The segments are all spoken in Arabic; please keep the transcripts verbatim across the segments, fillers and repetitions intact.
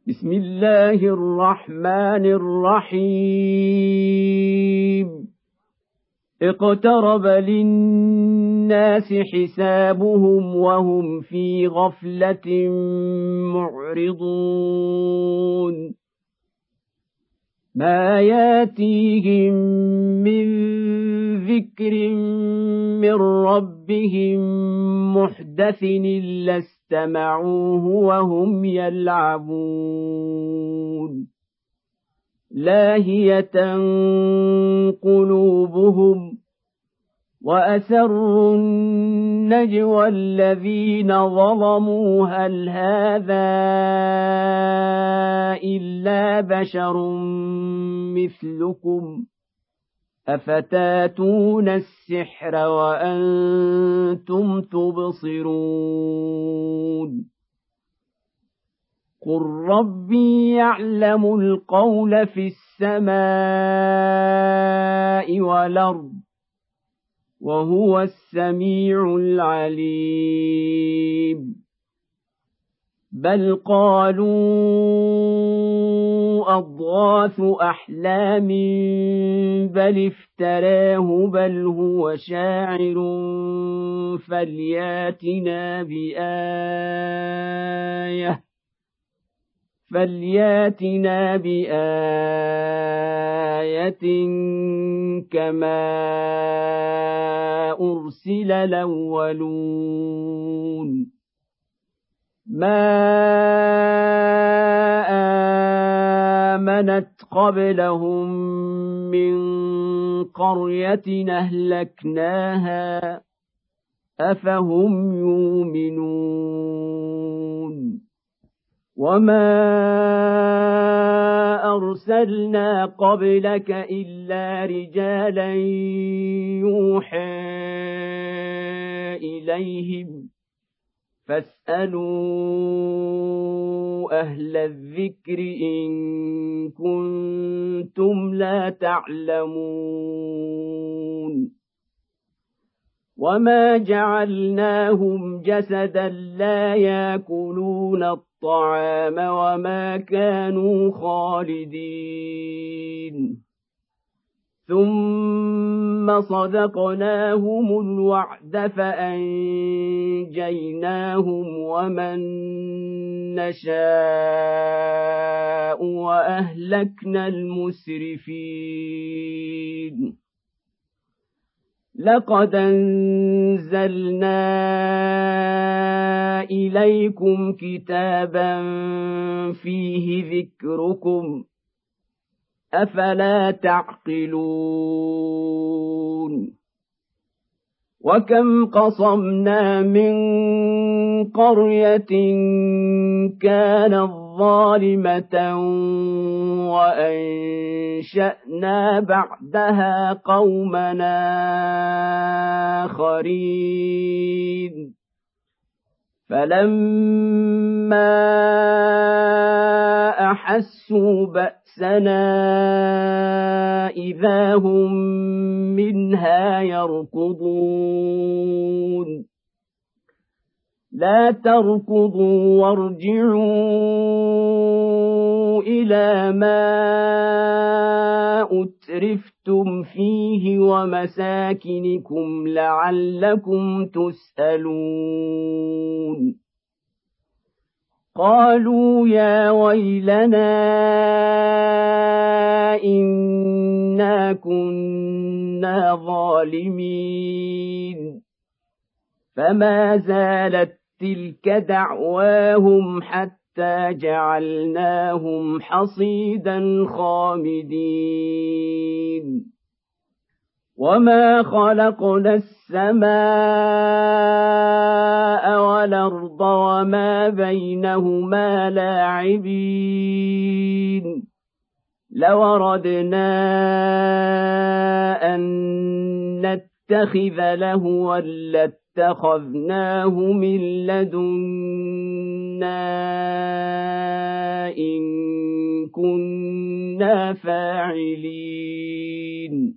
بسم الله الرحمن الرحيم اقترب للناس حسابهم وهم في غفلة معرضون ما ياتيهم من ذكر من ربهم محدث إلا استمعوه وهم يلعبون لاهية قلوبهم وأسروا النجوى الذين ظلموا هل هذا إلا بشر مثلكم أفتاتون السحر وأنتم تبصرون قل ربي يعلم القول في السماء والأرض وهو السميع العليم بل قالوا أضغاث أحلام بل افتراه بل هو شاعر فلياتنا بآية فلياتنا بآية كما أرسل الأولون ما آمنت قبلهم من قرية أهلكناها أفهم يؤمنون وما أرسلنا قبلك إلا رجالا يوحى إليهم فاسألوا أهل الذكر إن كنتم لا تعلمون وما جعلناهم جسدا لا يأكلون الطعام وما كانوا خالدين ثم صدقناهم الوعد فأنجيناهم ومن نشاء وأهلكنا المسرفين لقد أنزلنا إليكم كتابا فيه ذكركم أفلا تعقلون وكم قصمنا من قرية كانت ظالمة وأنشأنا بعدها قومنا آخرين فلما أحسوا بأسنا إذا هم منها يركضون لا تركضوا وارجعوا إلى ما أترفتم فيه ومساكنكم لعلكم تسألون قالوا يا ويلنا إنا كنا ظالمين فما زالت تلك دعواهم حتى جعلناهم حصيدا خامدين وما خلقنا السماء والأرض وما بينهما لاعبين لو أردنا أن نتخذ لهوا لاتخذناه من لدنا إن كنا فاعلين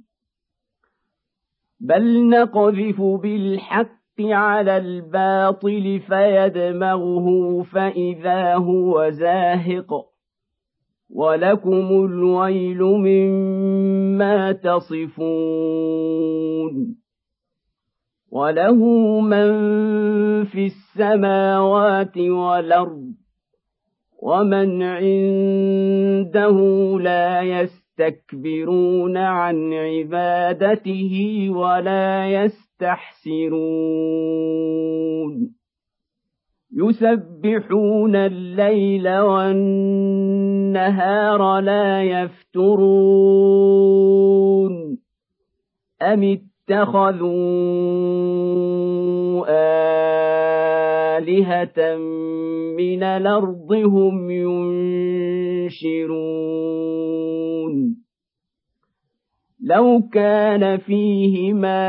بل نقذف بالحق على الباطل فيدمغه فإذا هو زاهق ولكم الويل مما تصفون وله من في السماوات والأرض ومن عنده لا يستكبرون عن عبادته ولا يستحسرون يسبحون الليل والنهار لا يفترون أم اتخذوا آلهة من الأرض هم ينشرون لو كان فيهما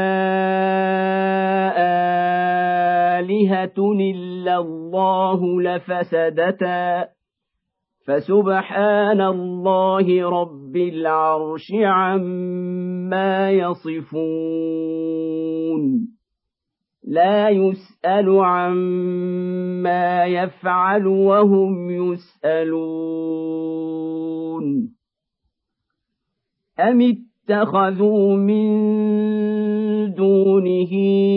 آلهة إلا الله لفسدتا فسبحان الله رب العرش عما يصفون لا يسأل عما يفعل وهم يسألون أم اتخذوا من دونه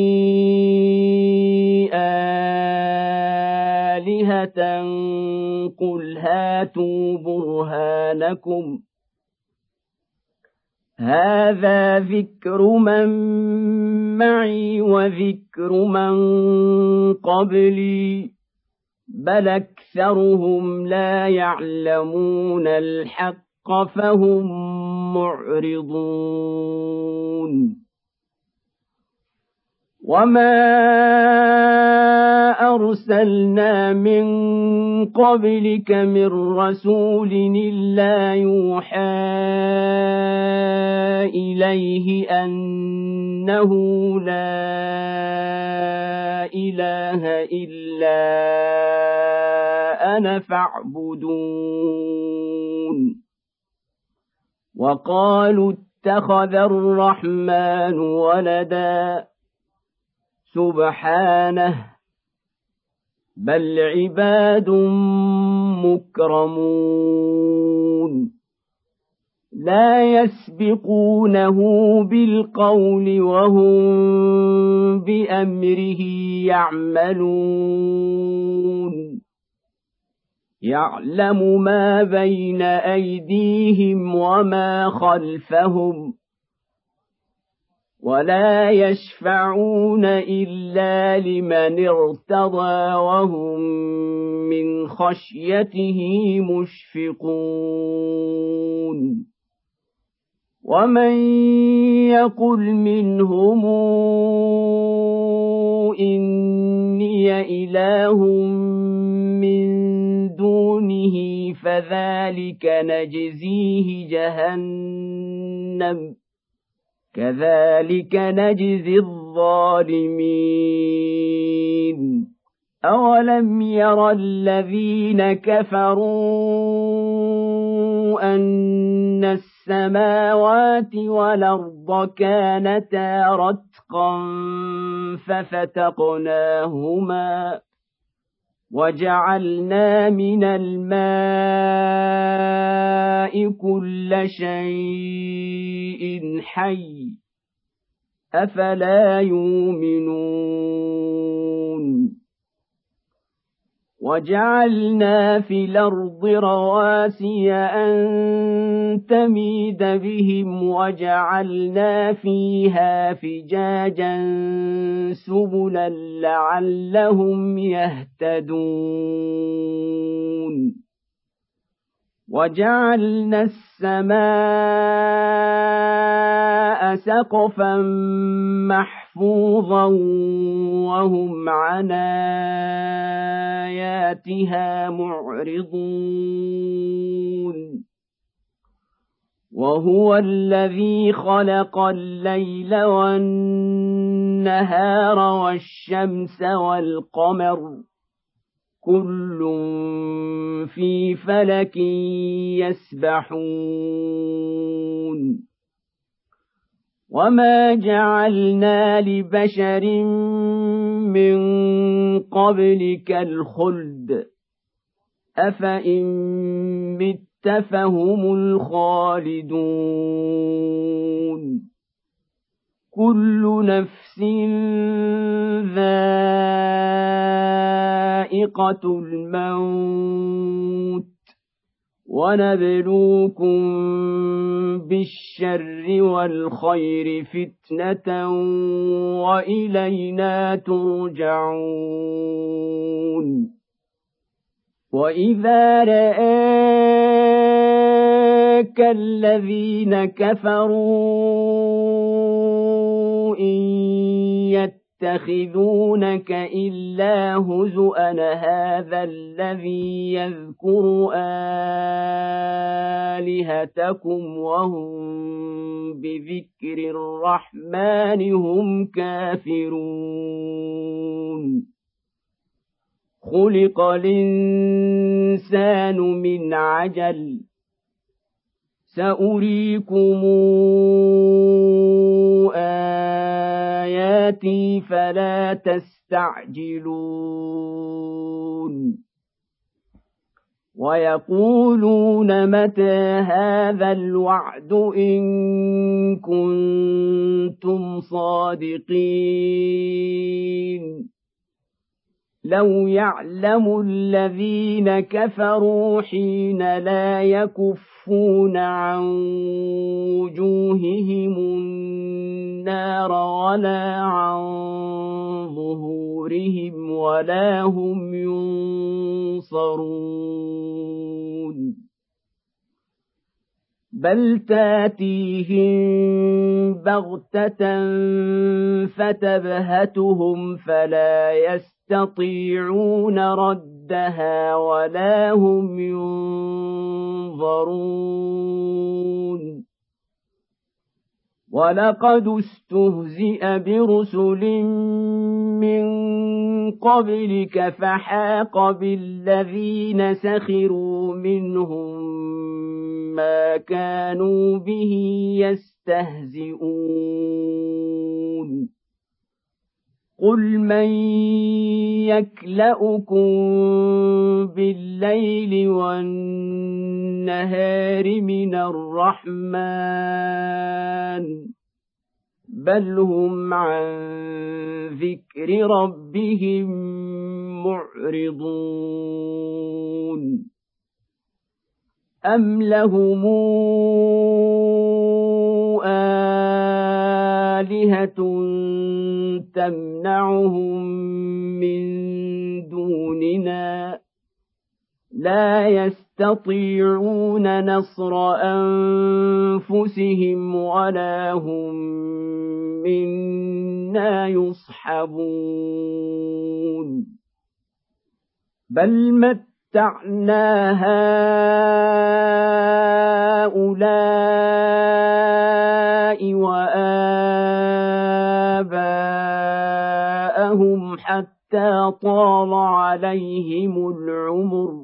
آلهة قل هاتوا برهانكم هذا ذكر من معي وذكر من قبلي بل أكثرهم لا يعلمون الحق فهم معرضون وما أرسلنا من قبلك من رسول إلا يوحى إليه أنه لا إله إلا أنا فاعبدون وقالوا اتخذ الرحمن ولدا سبحانه بل عباد مكرمون لا يسبقونه بالقول وهم بأمره يعملون يعلم ما بين أيديهم وما خلفهم ولا يشفعون إلا لمن ارتضى وهم من خشيته مشفقون ومن يقل منهم إني إله من دونه فذلك نجزيه جهنم كذلك نجزي الظالمين أولم ير الذين كفروا أن السماوات والأرض كانتا رتقا ففتقناهما وجعلنا من الماء كل شيء حي أفلا يؤمنون وجعلنا في الأرض رواسي أن تميد بهم وجعلنا فيها فجاجا سبلا لعلهم يهتدون وجعلنا السماء سقفا محفوظا وهم عن آياتها معرضون وهو الذي خلق الليل والنهار والشمس والقمر كل في فلك يسبحون وما جعلنا لبشر من قبلك الخلد أفإن مت فهم الخالدون كل نفس ذائقة الموت ونبلوكم بالشر والخير فتنة وإلينا ترجعون وإذا رآك الذين كفروا إن يتخذونك إلا هزؤا هذا الذي يذكر آلهتكم وهم بذكر الرحمن هم كافرون خلق الإنسان من عجل سأريكم آياتي فلا تستعجلون ويقولون متى هذا الوعد إن كنتم صادقين لو يعلم الذين كفروا حين لا يكفون عن وجوههم النار ولا عن ظهورهم ولا هم ينصرون بل تاتيهم بغتة فتبهتهم فلا يستطيعون ردها ولا هم ينظرون ولقد استهزئ برسل من قبلك فحاق بالذين سخروا منهم ما كانوا به يستهزئون قل من يكلؤكم بالليل والنهار من الرحمن بل هم عن ذكر ربهم معرضون أم لهم آلهة تمنعهم من دوننا لا يستطيعون نصر أنفسهم ولا هم منا يصحبون بل متعنا هؤلاء وآباءهم حتى طال عليهم العمر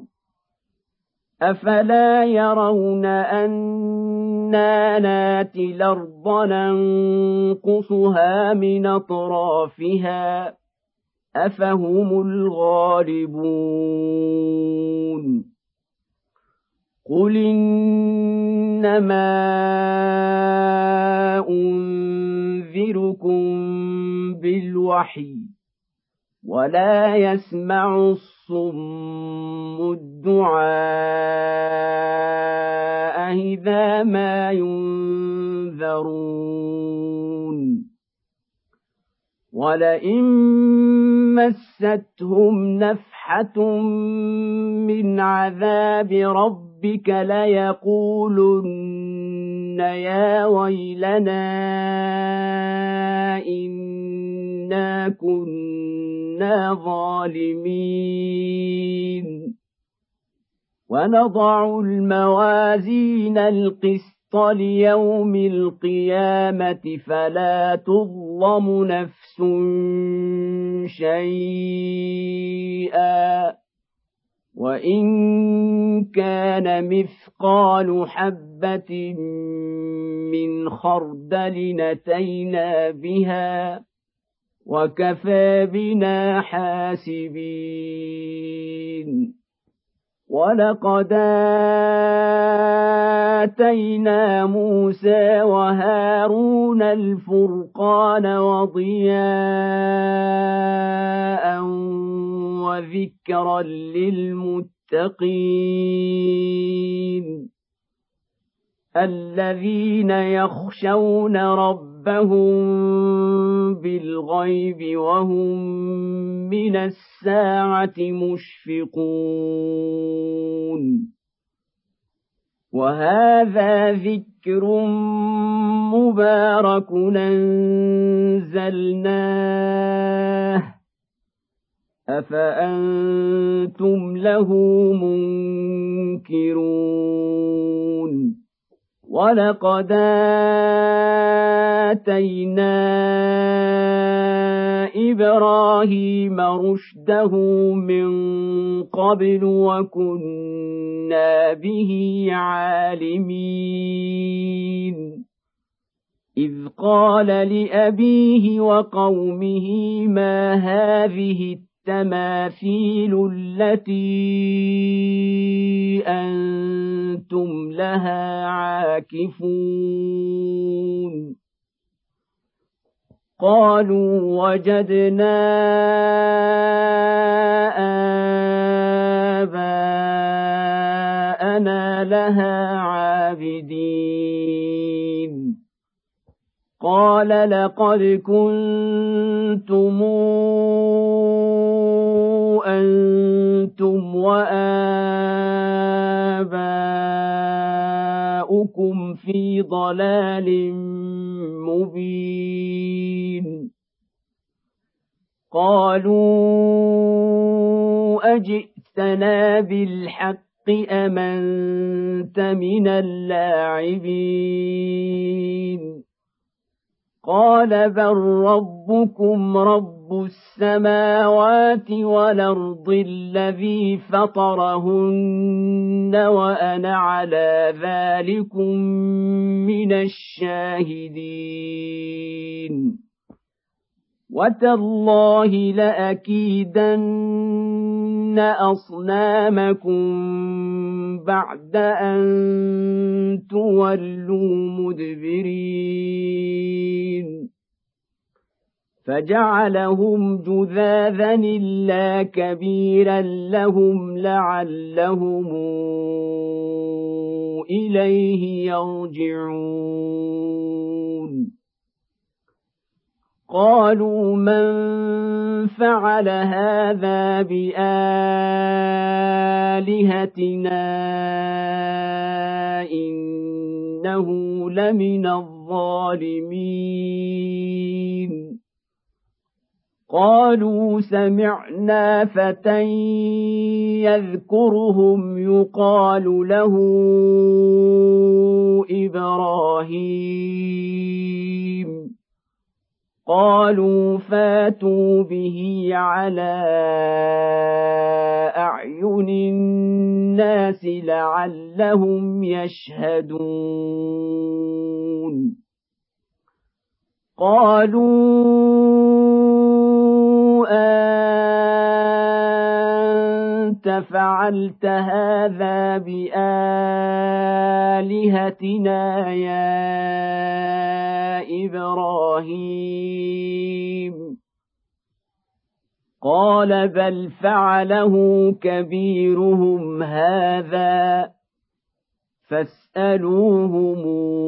أفلا يرون أنا ناتي الأرض ننقصها من أطرافها أفهم الغالبون قل إنما أنذركم بالوحي ولا يسمع الصم الدعاء إذا ما ينذرون ولئن مستهم نفحة من عذاب ربك ليقولن يا ويلنا إنا كنا ظالمين ونضع الموازين القسط ليوم القيامة فلا تظلم نفس شيئا وإن كان مثقال حبة من خردل أتينا بها وكفى بنا حاسبين ولقد آتينا موسى وهارون الفرقان وضياء وذكرا للمتقين الذين يخشون ربهم بالغيب وهم من الساعة مشفقون وهذا ذكر مبارك أنزلناه أفأنتم له منكرون ولقد آتينا إبراهيم رشده من قبل وكنا به عالمين إذ قال لأبيه وقومه ما هذه التماثيل التي أنتم لها عاكفون قالوا وجدنا آباءنا لها عابدين قال لقد كنتم أنتم وآباؤكم في ضلال مبين قالوا أجئتنا بالحق أم أنت من اللاعبين قال بل ربكم رب السماوات والأرض الذي فطرهن وأنا على ذلكم من الشاهدين وتالله لأكيدن أصنامكم بعد أن تولوا مدبرين فجعلهم جذاذا إلا كبيرا لهم لعلهم إليه يرجعون قالوا من فعل هذا بآلهتنا إنه لمن الظالمين قالوا سمعنا فتى يذكرهم يقال له إبراهيم قالوا فاتوا به على أعين الناس لعلهم يشهدون قالوا أنت فعلت هذا بآلهتنا يا إبراهيم قال بل فعله كبيرهم هذا فاسألوهم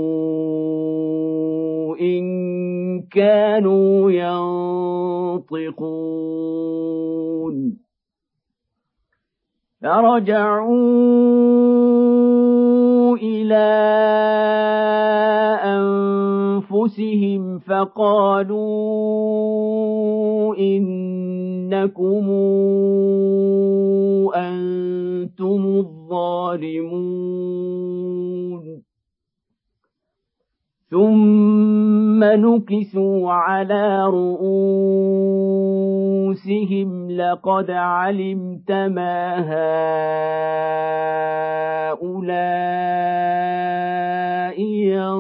إن كانوا ينطقون فرجعوا إلى أنفسهم فقالوا إنكم أنتم الظالمون ثم نكسوا على رؤوسهم لقد علمت ما هؤلاء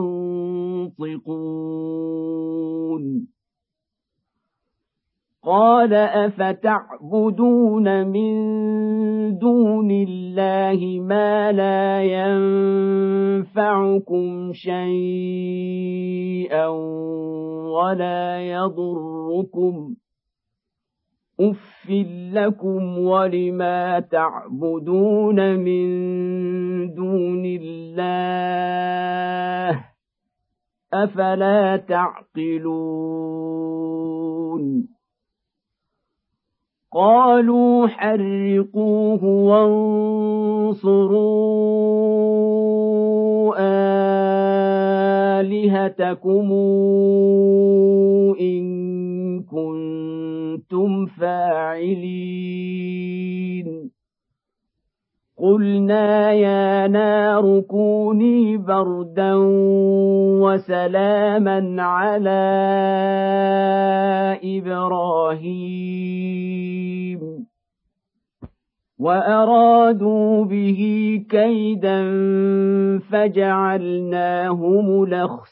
ينطقون قال قال أفتعبدون من دون الله ما لا ينفعكم شيئا ولا يضركم أف لكم ولما تعبدون من دون الله أفلا تعقلون قالوا حرقوه وانصروا آلهتكم إن كنتم فاعلين قلنا يا نار كوني بردا وسلاما على إبراهيم وأرادوا به كيدا فجعلناهم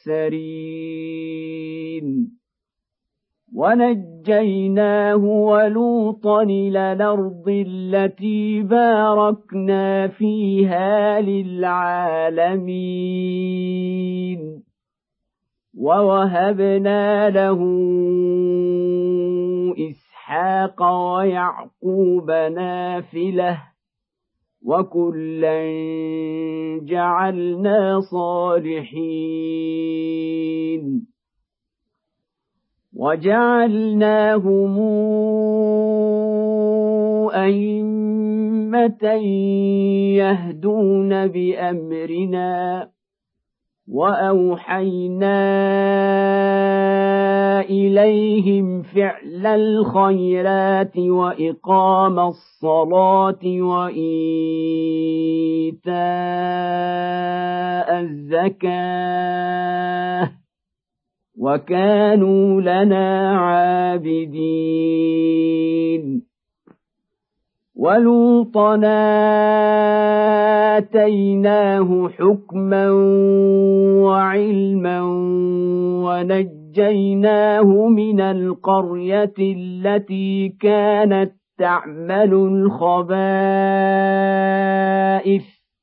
الأخسرين ونجيناه ولوطا إلى الأرض التي باركنا فيها للعالمين ووهبنا له إسحاق ويعقوب نافلة وكلا جعلنا صالحين وجعلناهم أئمة يهدون بأمرنا وأوحينا إليهم فعل الخيرات وإقام الصلاة وإيتاء الزكاة وكانوا لنا عابدين ولوطا آتيناه حكما وعلما ونجيناه من القرية التي كانت تعمل الخبائث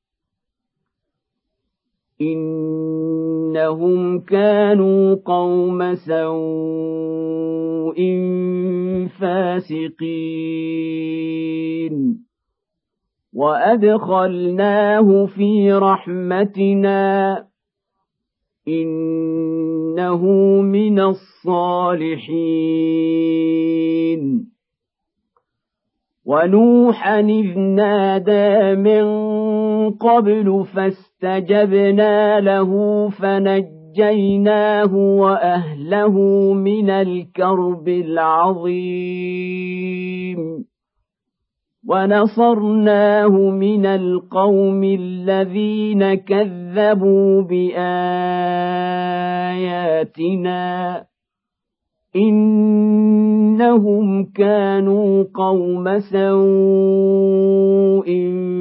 إنهم كانوا قوم سوء فاسقين وأدخلناه في رحمتنا إنه من الصالحين ونوحا إذ نادى من قبل فاستجبنا له فنجيناه وأهله من الكرب العظيم ونصرناه من القوم الذين كذبوا بآياتنا إنهم كانوا قوم سوء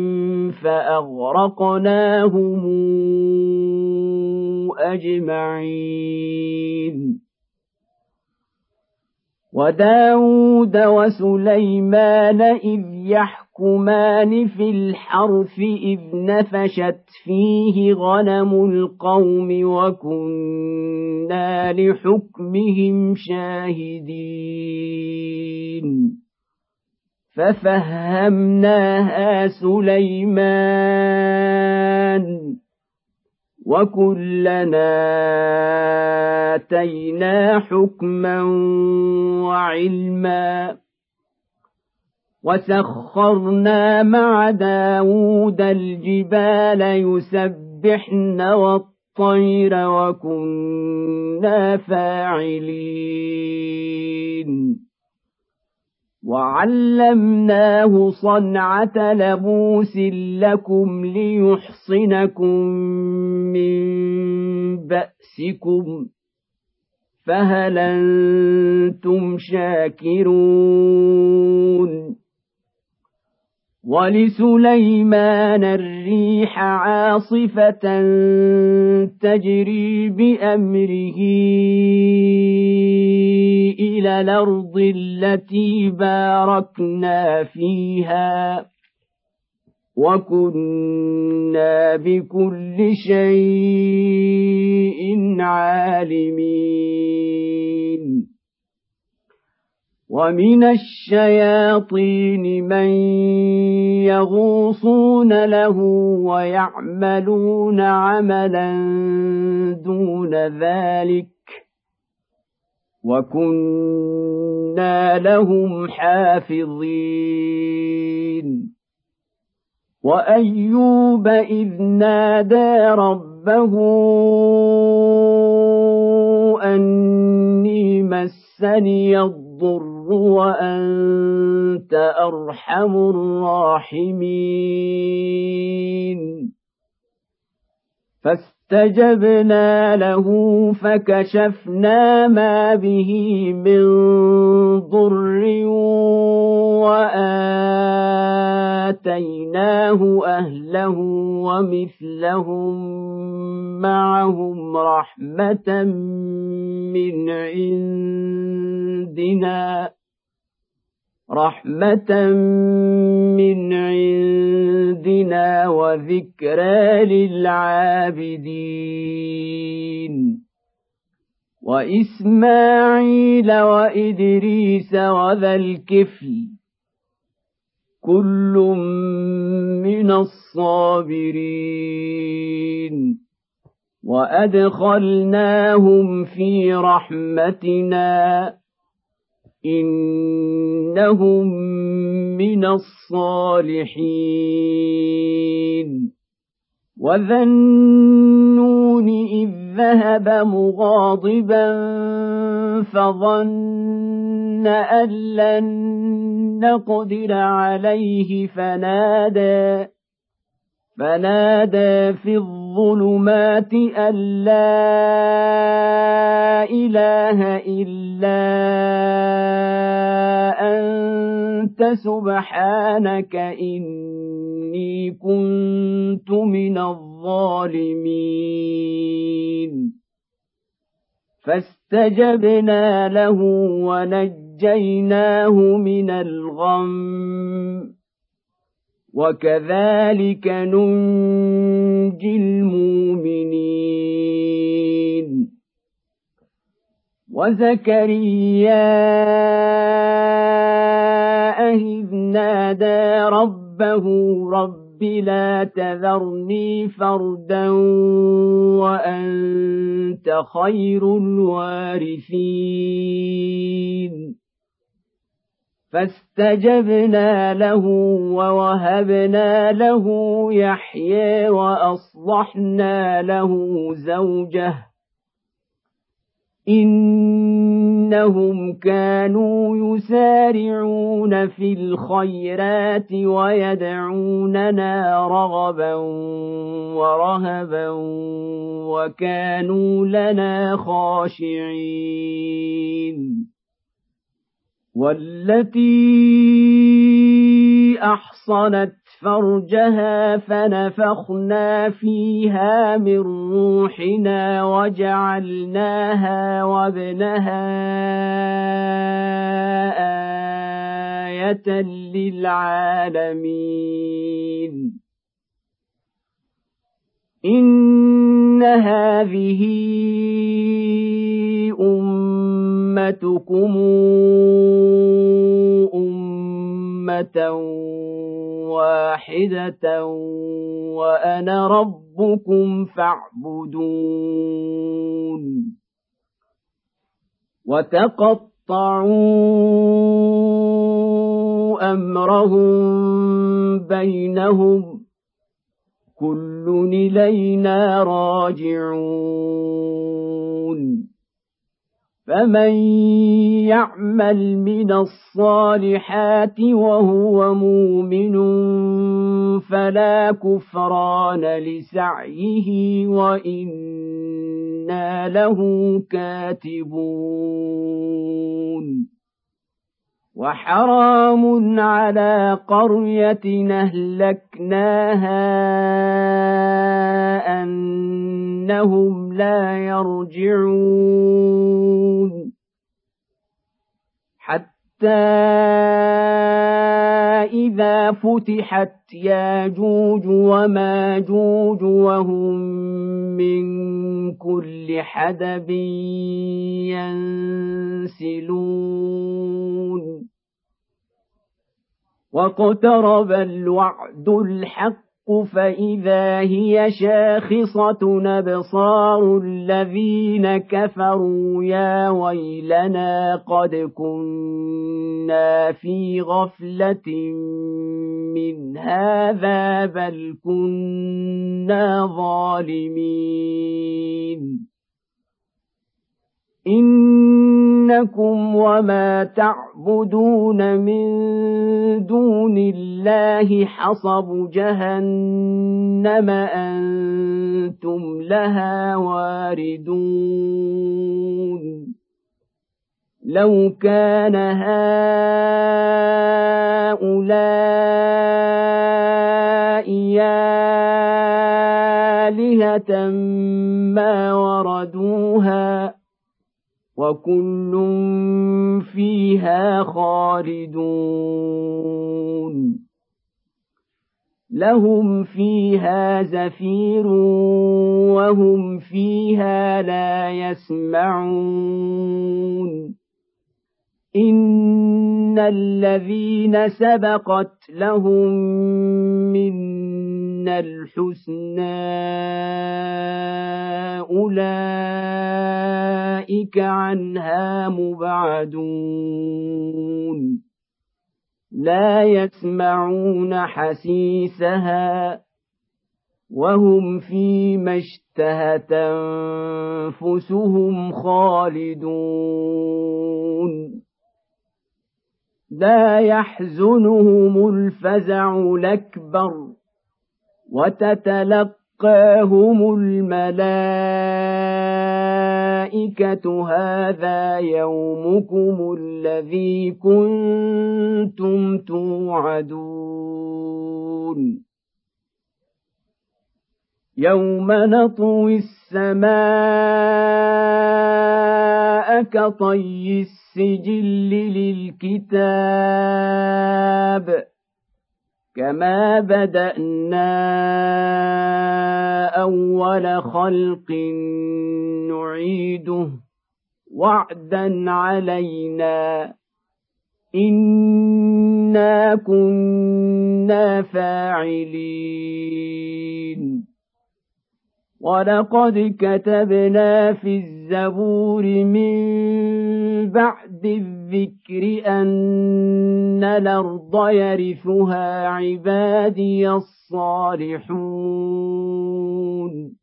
فأغرقناهم أجمعين وداود وسليمان إذ يحكمان في الحرث إذ نفشت فيه غنم القوم وكنا لحكمهم شاهدين ففهمناها سليمان وكلنا آتينا حكما وعلما وسخرنا مع داود الجبال يسبحن والطير وكنا فاعلين وعلمناه صنعة لبوس لكم ليحصنكم من بأسكم فهل أنتم شاكرون ولسليمان الريح عاصفة تجري بأمره إلى الأرض التي باركنا فيها وكنا بكل شيء عالمين ومن الشياطين من يغوصون له ويعملون عملا دون ذلك وكنا لهم حافظين وأيوب إذ نادى ربه أني مسني الضر وأنت أرحم الراحمين فاستجبنا له فكشفنا ما به من ضر وآتيناه أهله ومثلهم معهم رحمة من عندنا رحمة من عندنا وذكرى للعابدين وإسماعيل وإدريس وذا الكفل كل من الصابرين وأدخلناهم في رحمتنا إنهم من الصالحين وذا النون إذ ذهب مغاضبا فظن أن لن نقدر عليه فنادى فنادى في الظلمات أن لا إله إلا أنت سبحانك إني كنت من الظالمين فاستجبنا له ونجيناه من الغم وكذلك ننجي المؤمنين وزكريا إذ نادى ربه رب لا تذرني فردا وأنت خير الوارثين فاستجبنا له ووهبنا له يحيى وأصلحنا له زوجه إنهم كانوا يسارعون في الخيرات ويدعوننا رغبا ورهبا وكانوا لنا خاشعين والتي أحصنت فرجها فنفخنا فيها من روحنا وجعلناها وابنها آية للعالمين إن هذه أمتكم أمة واحدة وأنا ربكم فاعبدون وتقطعوا أمرهم بينهم كل إلينا راجعون فمن يعمل من الصالحات وهو مؤمن فلا كفران لسعيه وإنا له كاتبون وحرام على قرية أهلكناها أنهم لا يرجعون حتى إذا فتحت ياجوج وماجوج وهم من كل حدب ينسلون واقترب الوعد الحق فإذا هي شاخصة أبصار الذين كفروا يا ويلنا قد كنا في غفلة من هذا بل كنا ظالمين إنكم وما تعبدون من دون الله حصب جهنم أنتم لها واردون لو كان هؤلاء آلهة ما وردوها وكل فيها خالدون لهم فيها زفير وهم فيها لا يسمعون إن الذين سبقت لهم منا الحسنى أولئك عنها مبعدون لا يسمعون حسيسها وهم فيما اشتهت أنفسهم خالدون لا يحزنهم الفزع الأكبر وتتلقاهم الملائكة هذا يومكم الذي كنتم توعدون يوم نطوي السماء كطي السجل للكتاب كما بدأنا أول خلق نعيده وعدا علينا إنا كنا فاعلين ولقد كتبنا في الزبور من بعد الذكر أن الأرض يرثها عبادي الصالحون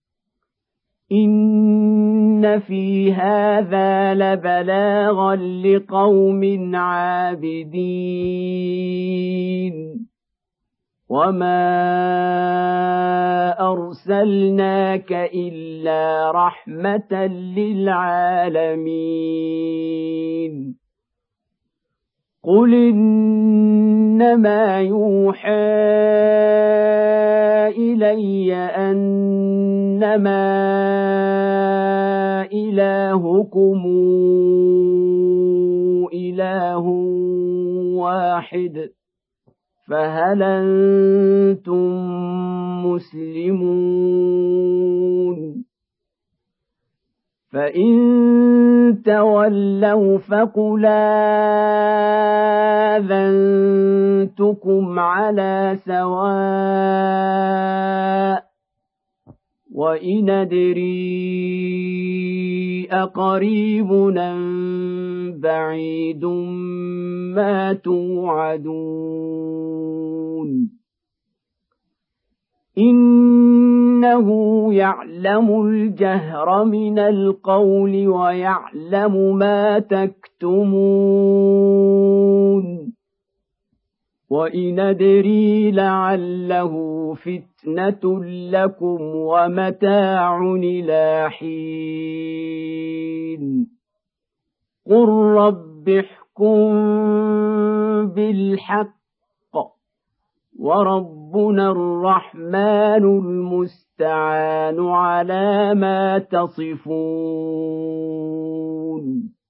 إن في هذا لبلاغا لقوم عابدين وما أرسلناك إلا رحمة للعالمين قل إنما يوحى إلي أنما إلهكم إله واحد فهل أنتم مسلمون فإن تولوا فقل آذنتكم على سواء وإن أدري أقريب أم بعيد ما توعدون إنه يعلم الجهر من القول ويعلم ما تكتمون وإن أدري لعله فتنة لكم ومتاع إلى حين قل رب احكم فاحكم بالحق وربنا الرحمن المستعان على ما تصفون.